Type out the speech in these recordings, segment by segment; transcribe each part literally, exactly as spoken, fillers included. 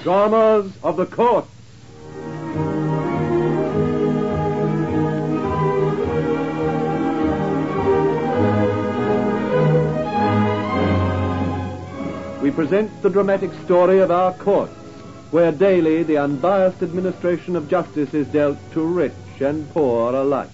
Dramas of the Court. We present the dramatic story of our courts, where daily the unbiased administration of justice is dealt to rich and poor alike.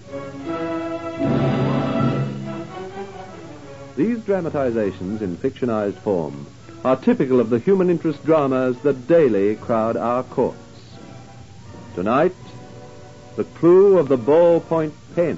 These dramatizations in fictionized form are typical of the human interest dramas that daily crowd our courts. Tonight, the clue of the ballpoint pen.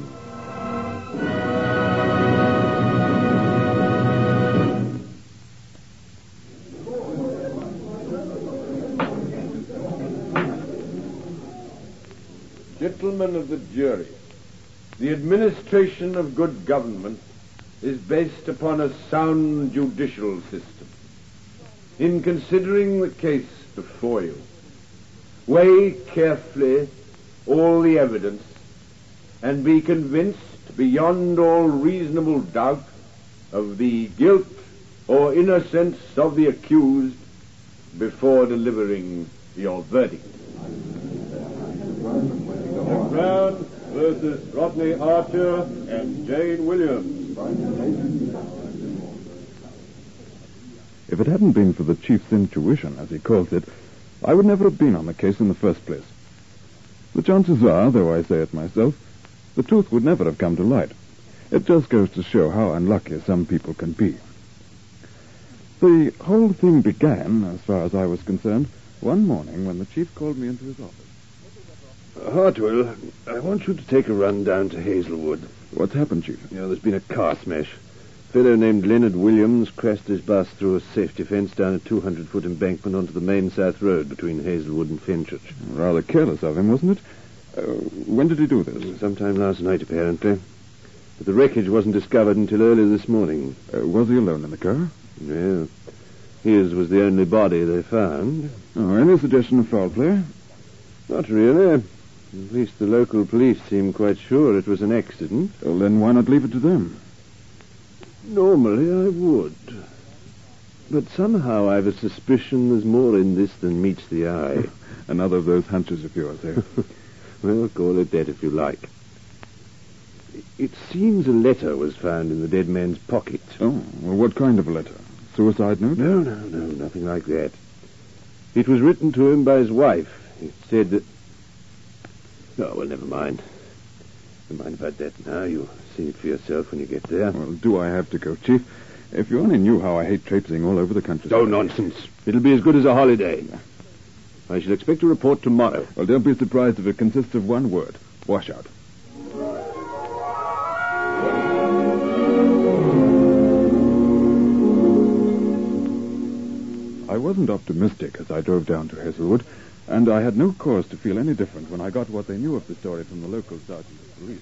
Gentlemen of the jury, the administration of good government is based upon a sound judicial system. In considering the case before you, weigh carefully all the evidence and be convinced beyond all reasonable doubt of the guilt or innocence of the accused before delivering your verdict. Brown versus Rodney Archer and Jane Williams. If it hadn't been for the chief's intuition, as he calls it, I would never have been on the case in the first place. The chances are, though I say it myself, the truth would never have come to light. It just goes to show how unlucky some people can be. The whole thing began, as far as I was concerned, one morning when the chief called me into his office. Hartwell, I want you to take a run down to Hazelwood. What's happened, Chief? You know, there's been a car smash. A fellow named Leonard Williams crashed his bus through a safety fence down a two hundred foot embankment onto the main South Road between Hazelwood and Fenchurch. Rather careless of him, wasn't it? Uh, when did he do this? Sometime last night, apparently. But the wreckage wasn't discovered until early this morning. Uh, was he alone in the car? No. His was the only body they found. Oh, any suggestion of foul play? Not really. At least the local police seem quite sure it was an accident. Well, then why not leave it to them? Normally I would. But somehow I've a suspicion there's more in this than meets the eye. Another of those hunches of yours, eh? Well, call it that if you like. It seems a letter was found in the dead man's pocket. Oh, well, what kind of a letter? Suicide note? No, no, no, nothing like that. It was written to him by his wife. It said that... Oh, well, never mind. Never mind about that now. You'll see it for yourself when you get there. Well, do I have to go, Chief? If you only knew how I hate traipsing all over the country. Oh, nonsense. It'll be as good as a holiday. I shall expect a report tomorrow. Well, don't be surprised if it consists of one word. Washout. I wasn't optimistic as I drove down to Hazelwood, and I had no cause to feel any different when I got what they knew of the story from the local sergeant of police.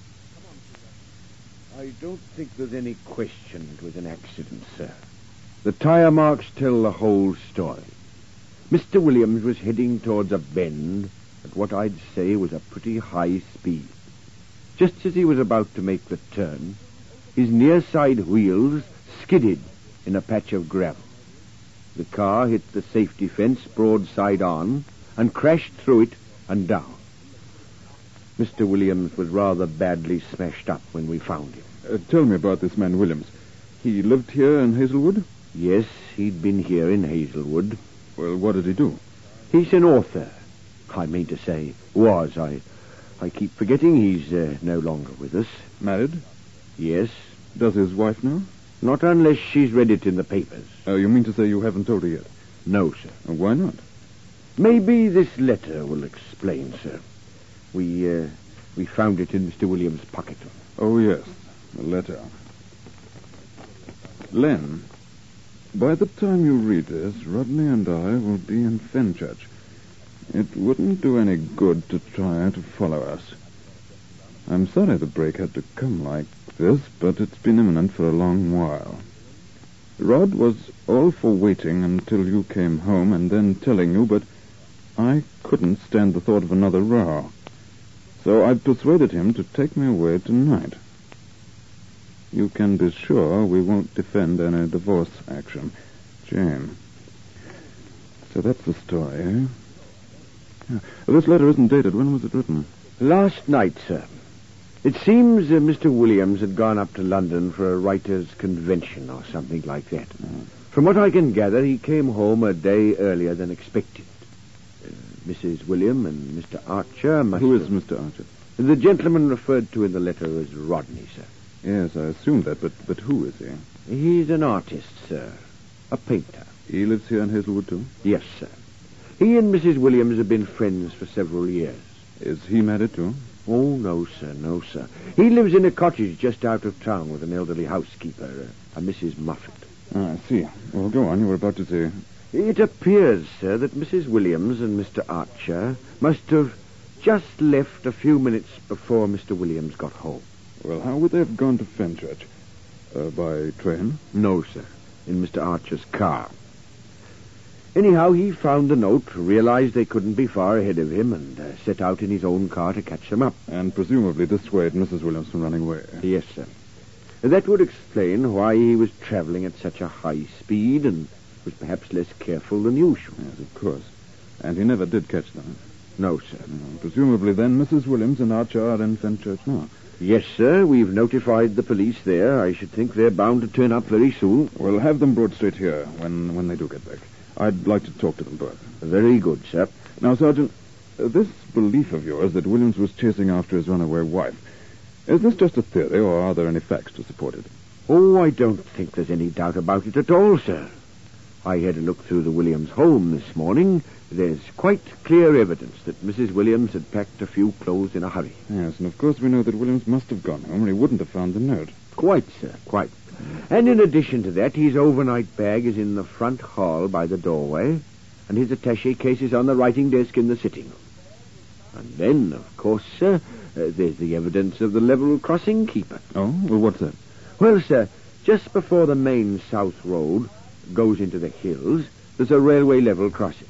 I don't think there's any question it was an accident, sir. The tire marks tell the whole story. Mister Williams was heading towards a bend at what I'd say was a pretty high speed. Just as he was about to make the turn, his near side wheels skidded in a patch of gravel. The car hit the safety fence broadside on and crashed through it and down. Mister Williams was rather badly smashed up when we found him. Uh, tell me about this man Williams. He lived here in Hazelwood? Yes, he'd been here in Hazelwood. Well, what did he do? He's an author. I mean to say, was. I I keep forgetting he's uh, no longer with us. Married? Yes. Does his wife know? Not unless she's read it in the papers. Oh, you mean to say you haven't told her yet? No, sir. Uh, why not? Maybe this letter will explain, sir. We, uh, we found it in Mister Williams' pocket. Oh, yes. The letter. Len, by the time you read this, Rodney and I will be in Fenchurch. It wouldn't do any good to try to follow us. I'm sorry the break had to come like this, but it's been imminent for a long while. Rod was all for waiting until you came home and then telling you, but I couldn't stand the thought of another row. So I persuaded him to take me away tonight. You can be sure we won't defend any divorce action. Jane. So that's the story, eh? Yeah. Well, this letter isn't dated. When was it written? Last night, sir. It seems uh, Mister Williams had gone up to London for a writers' convention or something like that. Mm. From what I can gather, he came home a day earlier than expected. Uh, Missus William and Mister Archer must Who have... is Mister Archer? The gentleman referred to in the letter as Rodney, sir. Yes, I assumed that, but, but who is he? He's an artist, sir. A painter. He lives here in Hazelwood, too? Yes, sir. He and Missus Williams have been friends for several years. Is he married, too? Oh, no, sir, no, sir. He lives in a cottage just out of town with an elderly housekeeper, a, a Missus Muffet. Ah, I see. Well, go on. You were about to say... It appears, sir, that Missus Williams and Mister Archer must have just left a few minutes before Mister Williams got home. Well, how would they have gone to Fenchurch? Uh, by train? No, sir. In Mister Archer's car. Anyhow, he found the note, realized they couldn't be far ahead of him, and uh, set out in his own car to catch them up. And presumably dissuade Missus Williams from running away. Yes, sir. That would explain why he was traveling at such a high speed and was perhaps less careful than usual. Yes, of course. And he never did catch them. No, sir. No, presumably then Missus Williams and Archer are in Fenchurch now. Yes, sir. We've notified the police there. I should think they're bound to turn up very soon. We'll have them brought straight here when, when they do get back. I'd like to talk to them both. Very good, sir. Now, Sergeant, uh, this belief of yours that Williams was chasing after his runaway wife, is this just a theory, or are there any facts to support it? Oh, I don't think there's any doubt about it at all, sir. I had a look through the Williams home this morning. There's quite clear evidence that Missus Williams had packed a few clothes in a hurry. Yes, and of course we know that Williams must have gone home, or he wouldn't have found the note. Quite, sir, quite. And in addition to that, his overnight bag is in the front hall by the doorway, and his attaché case is on the writing desk in the sitting room. And then, of course, sir, uh, there's the evidence of the level crossing keeper. Oh? Well, what's that? Well, sir, just before the main south road goes into the hills, there's a railway level crossing.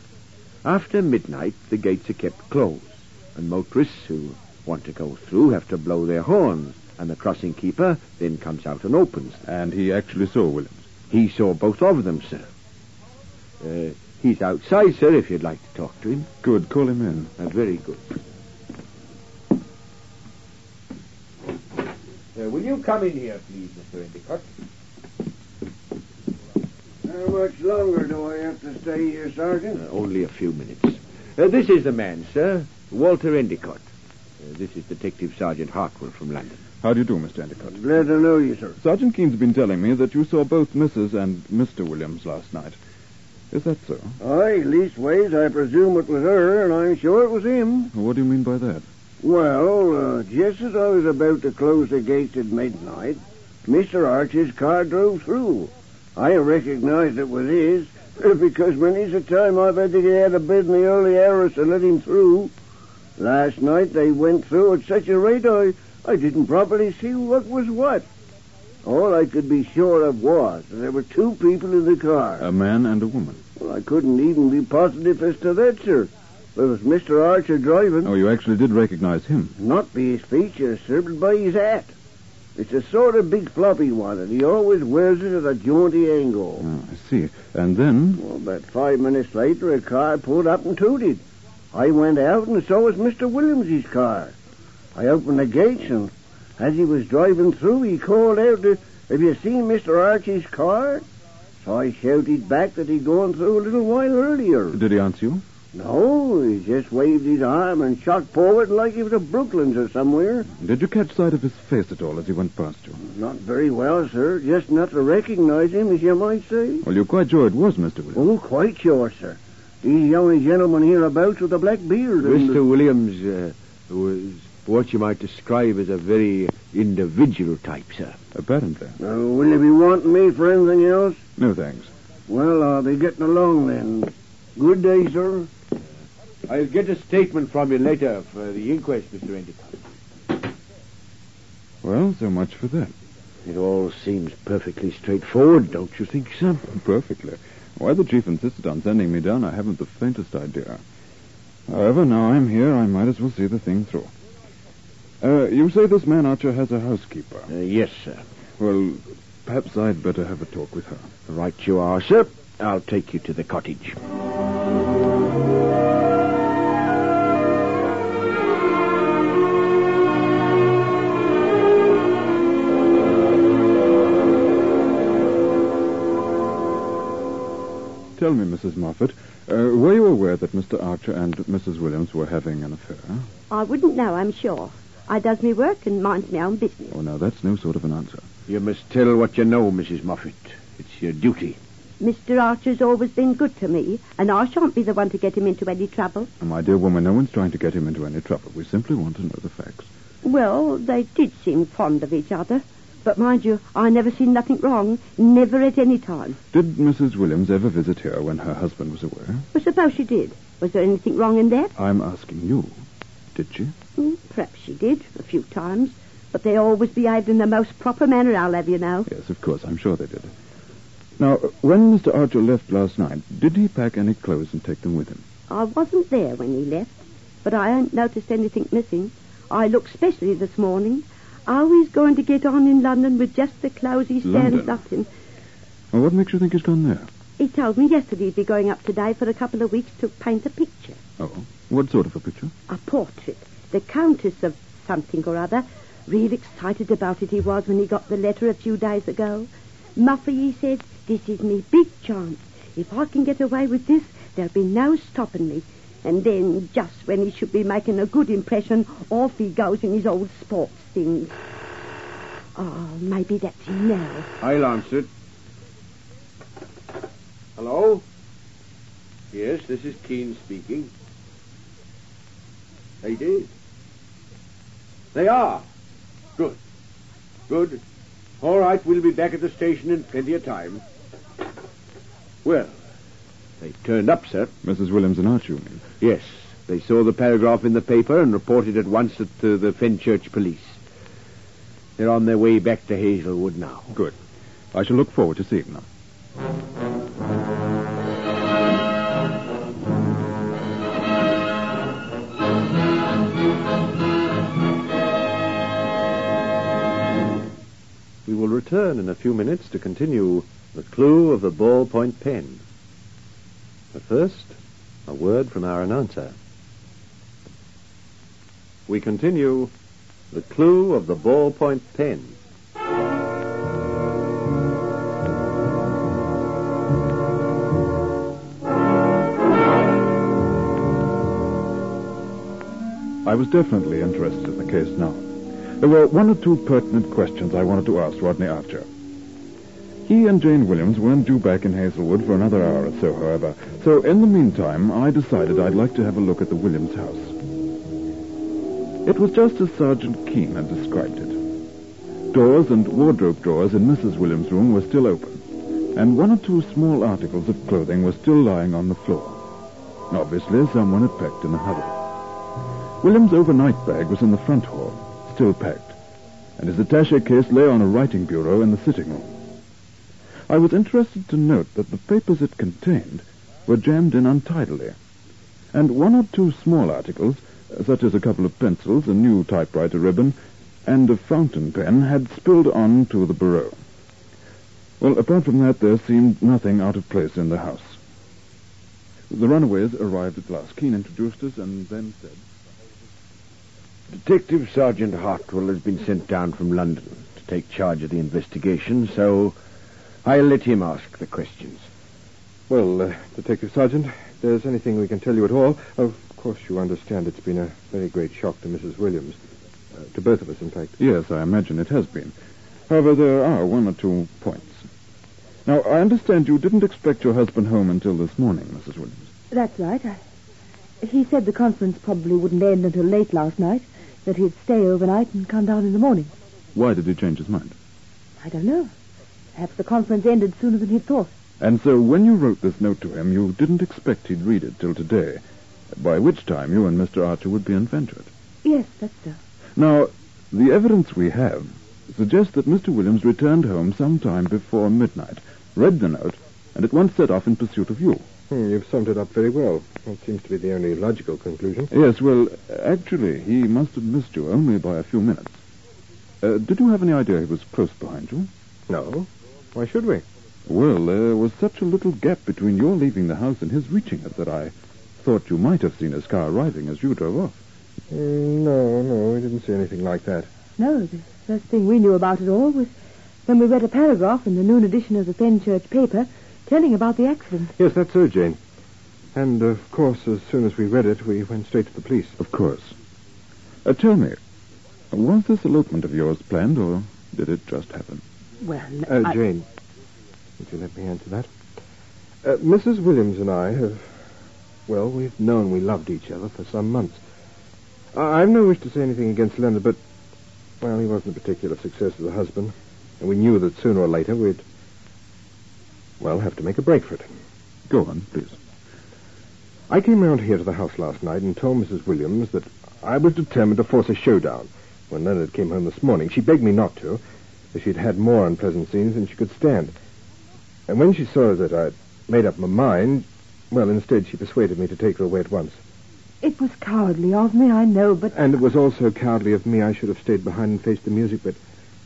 After midnight, the gates are kept closed, and motorists who want to go through have to blow their horns, and the crossing keeper then comes out and opens them. And he actually saw Williams? He saw both of them, sir. Uh, he's outside, sir, if you'd like to talk to him. Good. Call him in. Uh, very good. Uh, will you come in here, please, Mister Endicott? How much longer do I have to stay here, Sergeant? Uh, only a few minutes. Uh, this is the man, sir. Walter Endicott. Uh, this is Detective Sergeant Hartwell from London. How do you do, Mister Endicott? Glad to know you, sir. Sergeant Keene's been telling me that you saw both Missus and Mister Williams last night. Is that so? Aye, leastways, I presume it was her, and I'm sure it was him. What do you mean by that? Well, uh, just as I was about to close the gates at midnight, Mister Archer's car drove through. I recognized it was his, because many's the time I've had to get out of bed in the early hours to let him through. Last night they went through at such a rate I, I didn't properly see what was what. All I could be sure of was that there were two people in the car. A man and a woman. Well, I couldn't even be positive as to that, sir. There was Mister Archer driving. Oh, you actually did recognize him? Not by his features, sir, but by his hat. It's a sort of big floppy one, and he always wears it at a jaunty angle. Oh, I see. And then? Well, about five minutes later, a car pulled up and tooted. I went out, and so was Mister Williams's car. I opened the gates, and as he was driving through, he called out, "Have you seen Mister Archie's car?" So I shouted back that he'd gone through a little while earlier. Did he answer you? No, he just waved his arm and shot forward like he was a Brooklands or somewhere. Did you catch sight of his face at all as he went past you? Not very well, sir. Just not to recognize him, as you might say. Well, you're quite sure it was Mister Williams? Oh, quite sure, sir. He's the only gentleman hereabouts with a black beard. Mister The... Williams uh, was what you might describe as a very individual type, sir. Apparently. Uh, will you be wanting me for anything else? No, thanks. Well, I'll be getting along then. Good day, sir. I'll get a statement from you later for the inquest, Mister Endicott. Well, so much for that. It all seems perfectly straightforward, don't you think, sir? Perfectly. Why the chief insisted on sending me down, I haven't the faintest idea. However, now I'm here, I might as well see the thing through. Uh, you say this man Archer has a housekeeper? Uh, yes, sir. Well, perhaps I'd better have a talk with her. Right you are, sir. I'll take you to the cottage. Tell me, Missus Moffat, uh, were you aware that Mister Archer and Missus Williams were having an affair? I wouldn't know, I'm sure. I does me work and minds my own business. Oh, now, that's no sort of an answer. You must tell what you know, Missus Moffat. It's your duty. Mister Archer's always been good to me, and I shan't be the one to get him into any trouble. Oh, my dear woman, no one's trying to get him into any trouble. We simply want to know the facts. Well, they did seem fond of each other. But mind you, I never seen nothing wrong. Never at any time. Did Missus Williams ever visit here when her husband was aware? Well, suppose she did. Was there anything wrong in that? I'm asking you. Did she? Hmm, perhaps she did, a few times. But they always behaved in the most proper manner, I'll have you know. Yes, of course, I'm sure they did. Now, when Mister Archer left last night, did he pack any clothes and take them with him? I wasn't there when he left, but I ain't noticed anything missing. I looked specially this morning. How he's going to get on in London with just the clothes he stands London? up in. Well, what makes you think he's gone there? He told me yesterday he'd be going up today for a couple of weeks to paint a picture. Oh, what sort of a picture? A portrait. The Countess of something or other. Real excited about it he was when he got the letter a few days ago. Muffy, he said, this is me big chance. If I can get away with this, there'll be no stopping me. And then, just when he should be making a good impression, off he goes in his old sports things. Oh, maybe that's him now. I'll answer it. Hello? Yes, this is Keene speaking. They did. They are. Good. Good. All right, we'll be back at the station in plenty of time. Well, they turned up, sir. Missus Williams and Archie, you mean? Yes, they saw the paragraph in the paper and reported at once at uh, the Fenchurch police. They're on their way back to Hazelwood now. Good. I shall look forward to seeing them. We will return in a few minutes to continue The Clue of the Ballpoint Pen. But first, a word from our announcer. We continue The Clue of the Ballpoint Pen. I was definitely interested in the case now. There were one or two pertinent questions I wanted to ask Rodney Archer. He and Jane Williams weren't due back in Hazelwood for another hour or so, however. So in the meantime, I decided I'd like to have a look at the Williams house. It was just as Sergeant Keene had described it. Doors and wardrobe drawers in Missus Williams' room were still open, and one or two small articles of clothing were still lying on the floor. Obviously, someone had packed in a hurry. Williams' overnight bag was in the front hall, still packed, and his attaché case lay on a writing bureau in the sitting room. I was interested to note that the papers it contained were jammed in untidily, and one or two small articles, such as a couple of pencils, a new typewriter ribbon, and a fountain pen, had spilled on to the bureau. Well, apart from that, there seemed nothing out of place in the house. The runaways arrived at last. Keene introduced us and then said, Detective Sergeant Hartwell has been sent down from London to take charge of the investigation, so I'll let him ask the questions. Well, uh, Detective Sergeant, if there's anything we can tell you at all, of course you understand it's been a very great shock to Missus Williams. Uh, to both of us, in fact. Yes, I imagine it has been. However, there are one or two points. Now, I understand you didn't expect your husband home until this morning, Missus Williams. That's right. I... He said the conference probably wouldn't end until late last night, that he'd stay overnight and come down in the morning. Why did he change his mind? I don't know. Perhaps the conference ended sooner than he'd thought. And so when you wrote this note to him, you didn't expect he'd read it till today, by which time you and Mister Archer would be in Fenchurch. Yes, that's so. Now, the evidence we have suggests that Mister Williams returned home sometime before midnight, read the note, and at once set off in pursuit of you. Hmm, you've summed it up very well. That seems to be the only logical conclusion. Yes, well, actually, he must have missed you only by a few minutes. Uh, did you have any idea he was close behind you? No. Why should we? Well, there was such a little gap between your leaving the house and his reaching it that I thought you might have seen his car arriving as you drove off. Mm, no, no, we didn't see anything like that. No, the first thing we knew about it all was when we read a paragraph in the noon edition of the Fenchurch paper telling about the accident. Yes, that's so, Jane. And, of course, as soon as we read it, we went straight to the police. Of course. Uh, tell me, was this elopement of yours planned, or did it just happen? Well, Uh, I... Jane, would you let me answer that? Uh, Missus Williams and I have, well, we've known we loved each other for some months. I- I've no wish to say anything against Leonard, but, well, he wasn't a particular success as a husband, and we knew that sooner or later we'd, well, have to make a break for it. Go on, please. I came round here to the house last night and told Missus Williams that I was determined to force a showdown. When Leonard came home this morning, she begged me not to, as she'd had more unpleasant scenes than she could stand. And when she saw that I'd made up my mind, well, instead she persuaded me to take her away at once. It was cowardly of me, I know, but... And it was also cowardly of me. I should have stayed behind and faced the music, but...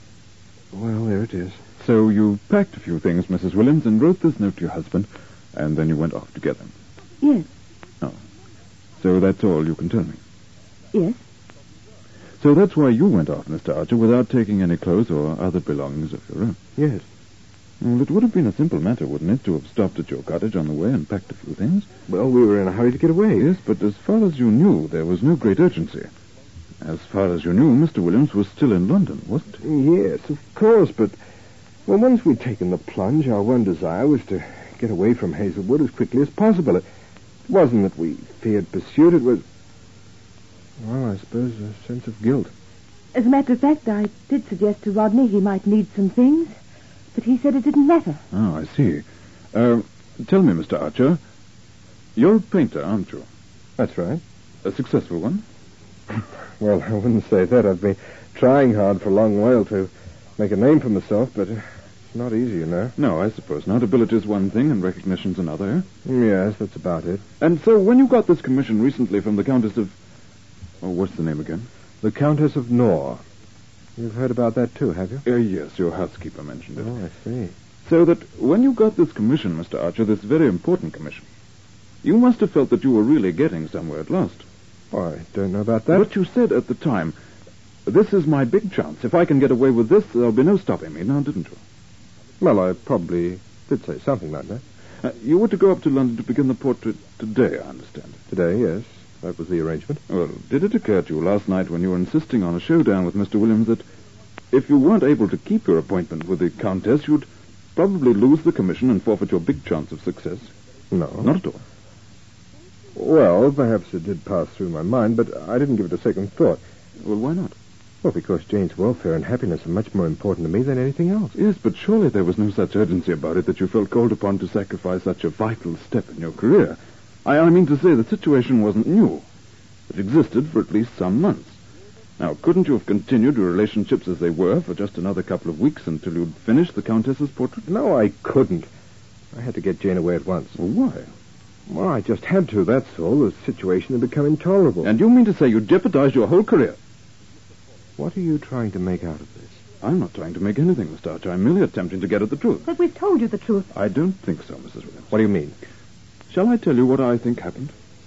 Well, there it is. So you packed a few things, Missus Williams, and wrote this note to your husband, and then you went off together. Yes. Oh. So that's all you can tell me? Yes. So that's why you went off, Mister Archer, without taking any clothes or other belongings of your own? Yes. Well, it would have been a simple matter, wouldn't it, to have stopped at your cottage on the way and packed a few things? Well, we were in a hurry to get away. Yes, but as far as you knew, there was no great urgency. As far as you knew, Mister Williams was still in London, wasn't he? Yes, of course, but... Well, once we'd taken the plunge, our one desire was to get away from Hazelwood as quickly as possible. It wasn't that we feared pursuit, it was... Well, I suppose a sense of guilt. As a matter of fact, I did suggest to Rodney he might need some things, but he said it didn't matter. Oh, I see. Uh, tell me, Mister Archer, you're a painter, aren't you? That's right. A successful one? Well, I wouldn't say that. I've been trying hard for a long while to make a name for myself, but it's not easy, you know. No, I suppose not. Ability is one thing and recognition's another. Yes, that's about it. And so when you got this commission recently from the Countess of... Oh, what's the name again? The Countess of Nor. You've heard about that too, have you? Uh, yes, your housekeeper mentioned it. Oh, I see. So that when you got this commission, Mister Archer, this very important commission, you must have felt that you were really getting somewhere at last. Oh, I don't know about that. But you said at the time, this is my big chance. If I can get away with this, there'll be no stopping me. Now, didn't you? Well, I probably did say something like that. Uh, you were to go up to London to begin the portrait today, I understand. Today, yes. That was the arrangement. Well, did it occur to you last night when you were insisting on a showdown with Mister Williams that if you weren't able to keep your appointment with the Countess, you'd probably lose the commission and forfeit your big chance of success? No. Not at all. Well, perhaps it did pass through my mind, but I didn't give it a second thought. Well, why not? Well, because Jane's welfare and happiness are much more important to me than anything else. Yes, but surely there was no such urgency about it that you felt called upon to sacrifice such a vital step in your career. I, I mean to say the situation wasn't new. It existed for at least some months. Now, couldn't you have continued your relationships as they were for just another couple of weeks until you'd finished the Countess's portrait? No, I couldn't. I had to get Jane away at once. Well, why? Well, I just had to, that's all. The situation had become intolerable. And you mean to say you jeopardized your whole career? What are you trying to make out of this? I'm not trying to make anything, Mister Archer. I'm merely attempting to get at the truth. But we've told you the truth. I don't think so, Missus Williams. What do you mean? Shall I tell you what I think happened?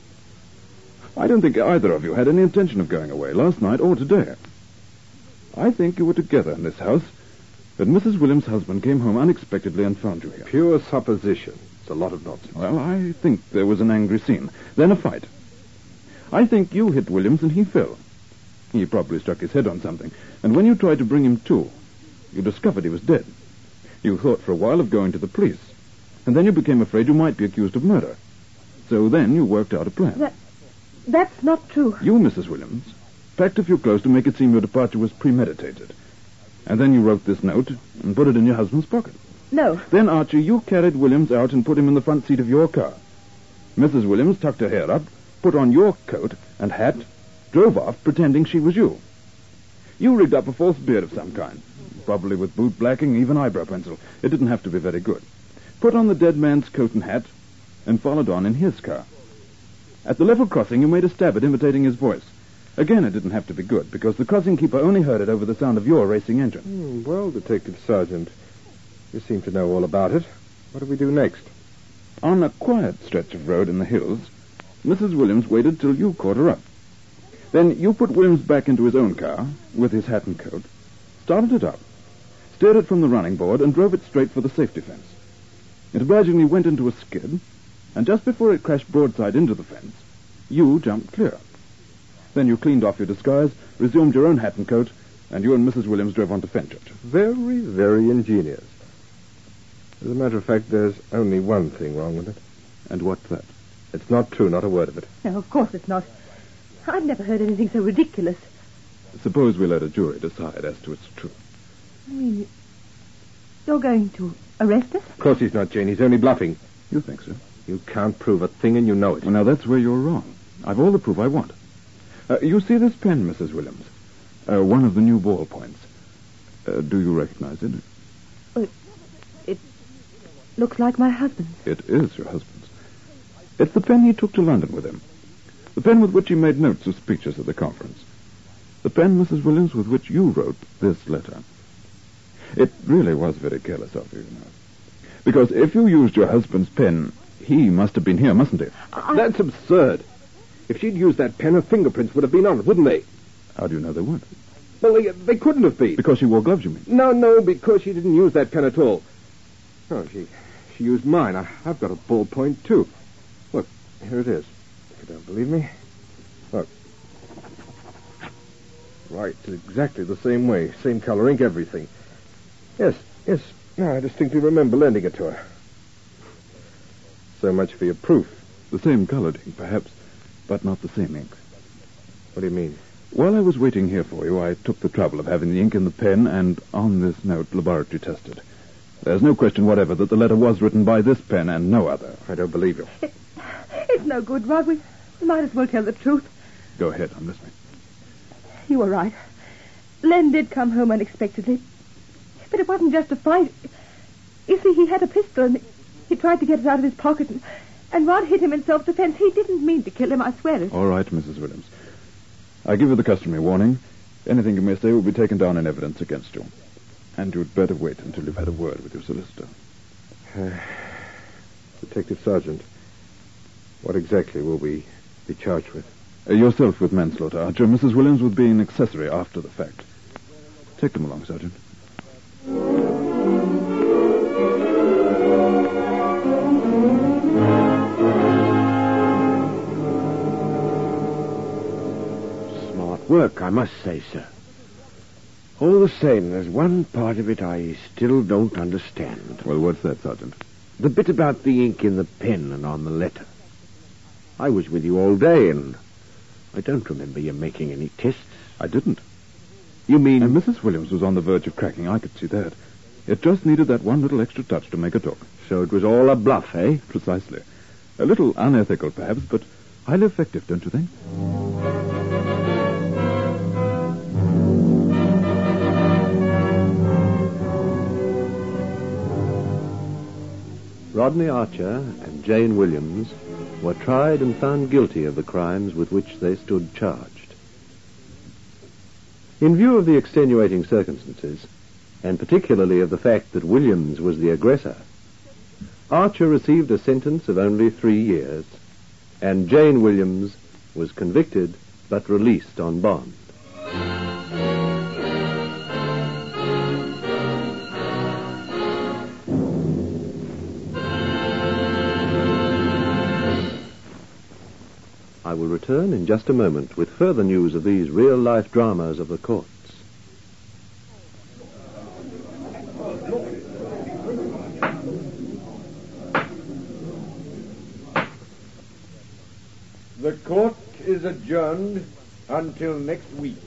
I don't think either of you had any intention of going away last night or today. I think you were together in this house, but Missus Williams' husband came home unexpectedly and found you here. Pure supposition. It's a lot of nonsense. Well, I think there was an angry scene, then a fight. I think you hit Williams and he fell. He probably struck his head on something, and when you tried to bring him to, you discovered he was dead. You thought for a while of going to the police, and then you became afraid you might be accused of murder. So then you worked out a plan. That, that's not true. You, Missus Williams, packed a few clothes to make it seem your departure was premeditated. And then you wrote this note and put it in your husband's pocket. No. Then, Archie, you carried Williams out and put him in the front seat of your car. Missus Williams tucked her hair up, put on your coat and hat, drove off pretending she was you. You rigged up a false beard of some kind, probably with boot blacking, even eyebrow pencil. It didn't have to be very good. Put on the dead man's coat and hat, and followed on in his car. At the level crossing, you made a stab at imitating his voice. Again, it didn't have to be good, because the crossing keeper only heard it over the sound of your racing engine. Hmm, well, Detective Sergeant, you seem to know all about it. What do we do next? On a quiet stretch of road in the hills, Missus Williams waited till you caught her up. Then you put Williams back into his own car, with his hat and coat, started it up, steered it from the running board, and drove it straight for the safety fence. It obligingly went into a skid, and just before it crashed broadside into the fence, you jumped clear. Then you cleaned off your disguise, resumed your own hat and coat, and you and Missus Williams drove on to Fenchurch. Very, very ingenious. As a matter of fact, there's only one thing wrong with it. And what's that? It's not true, not a word of it. No, of course it's not. I've never heard anything so ridiculous. Suppose we let a jury decide as to its truth. I mean, you're going to arrest us? Of course he's not, Jane. He's only bluffing. You think so? You can't prove a thing, and you know it. Well, now, that's where you're wrong. I've all the proof I want. Uh, you see this pen, Missus Williams? Uh, one of the new ballpoints. Uh, do you recognize it? It, it looks like my husband's. It is your husband's. It's the pen he took to London with him. The pen with which he made notes of speeches at the conference. The pen, Missus Williams, with which you wrote this letter. It really was very careless of you, you know. Because if you used your husband's pen, he must have been here, mustn't he? I... That's absurd. If she'd used that pen, her fingerprints would have been on it, wouldn't they? How do you know they weren't? Well, they, they couldn't have been. Because she wore gloves, you mean? No, no, because she didn't use that pen at all. Oh, she she used mine. I, I've got a ballpoint, too. Look, here it is. If you don't believe me, look. Right, it's exactly the same way. Same color ink, everything. Yes, yes. No, I distinctly remember lending it to her. So much for your proof. The same colored ink, perhaps, but not the same ink. What do you mean? While I was waiting here for you, I took the trouble of having the ink in the pen and on this note laboratory tested. There's no question whatever that the letter was written by this pen and no other. I don't believe you. It, it's no good, Rod. We, we might as well tell the truth. Go ahead, I'm listening. You were right. Len did come home unexpectedly. But it wasn't just a fight. You see, he had a pistol and he tried to get it out of his pocket and, and Rod hit him in self-defense. He didn't mean to kill him, I swear it. All right, Missus Williams. I give you the customary warning. Anything you may say will be taken down in evidence against you. And you'd better wait until you've had a word with your solicitor. Uh, Detective Sergeant, what exactly will we be charged with? Uh, yourself with manslaughter, Archer. Missus Williams with being an accessory after the fact. Take them along, Sergeant. Smart work, I must say, sir. All the same, there's one part of it I still don't understand. Well, what's that, Sergeant? The bit about the ink in the pen and on the letter. I was with you all day, and I don't remember you making any tests. I didn't. You mean... And Missus Williams was on the verge of cracking. I could see that. It just needed that one little extra touch to make her talk. So it was all a bluff, eh? Precisely. A little unethical, perhaps, but highly effective, don't you think? Rodney Archer and Jane Williams were tried and found guilty of the crimes with which they stood charged. In view of the extenuating circumstances, and particularly of the fact that Williams was the aggressor, Archer received a sentence of only three years, and Jane Williams was convicted but released on bond. I will return in just a moment with further news of these real-life dramas of the courts. The court is adjourned until next week.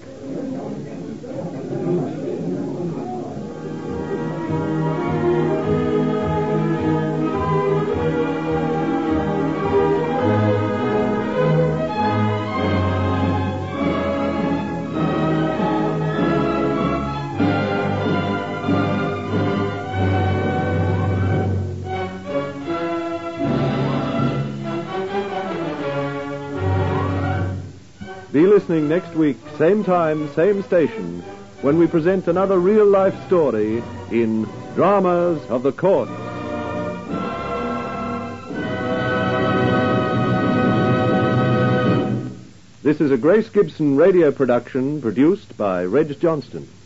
Be listening next week, same time, same station, when we present another real-life story in Dramas of the Court. This is a Grace Gibson radio production produced by Reg Johnston.